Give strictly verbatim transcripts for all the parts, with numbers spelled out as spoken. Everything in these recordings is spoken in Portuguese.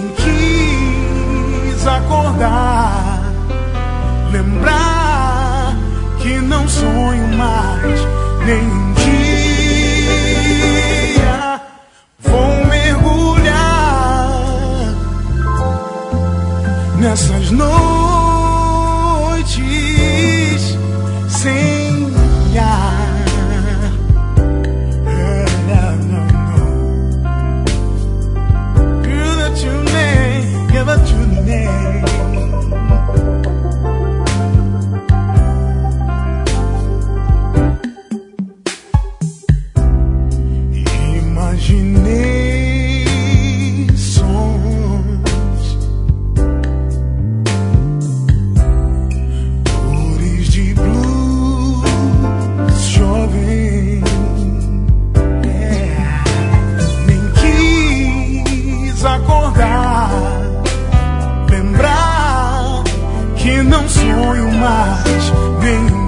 nem quis acordar, lembrar que não sonho mais nem um dia. Vou mergulhar nessas noites sem olhar. Give it your name. Imaginei sons, dores de blues jovem, yeah. Nem quis acordar, lembrar que não sonho mais nem um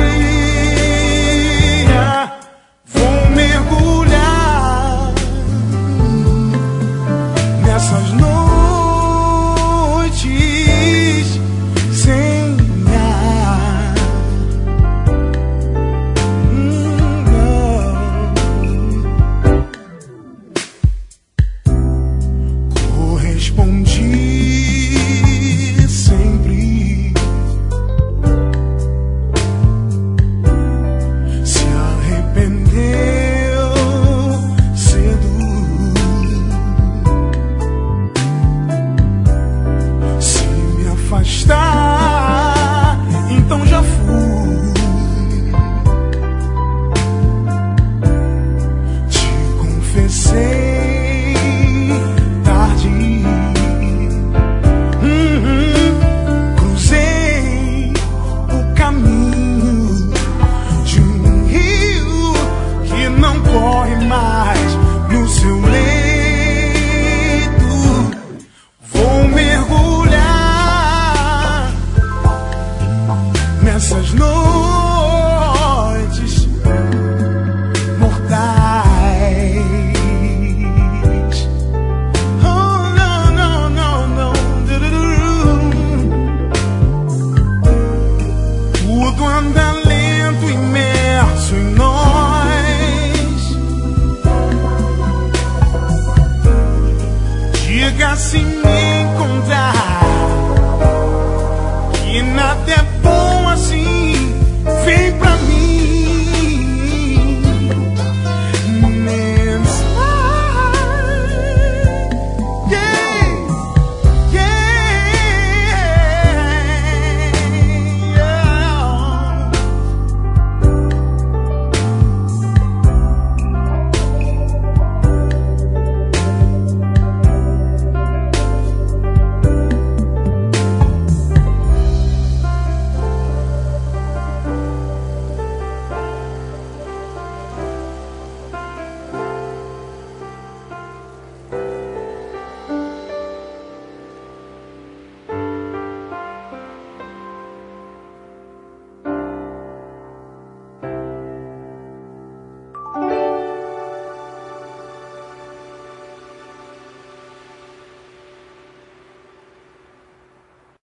dia. Vou mergulhar nessas noites sem ar. Hum, correspondi sempre, se arrependeu cedo, se me afastar, então já fui, te confessei tarde. Corre mais no seu leito. Vou mergulhar nessas noites mortais. Oh, não, não, não, não. Tudo anda lento, imerso em nós. Diga a si mesmo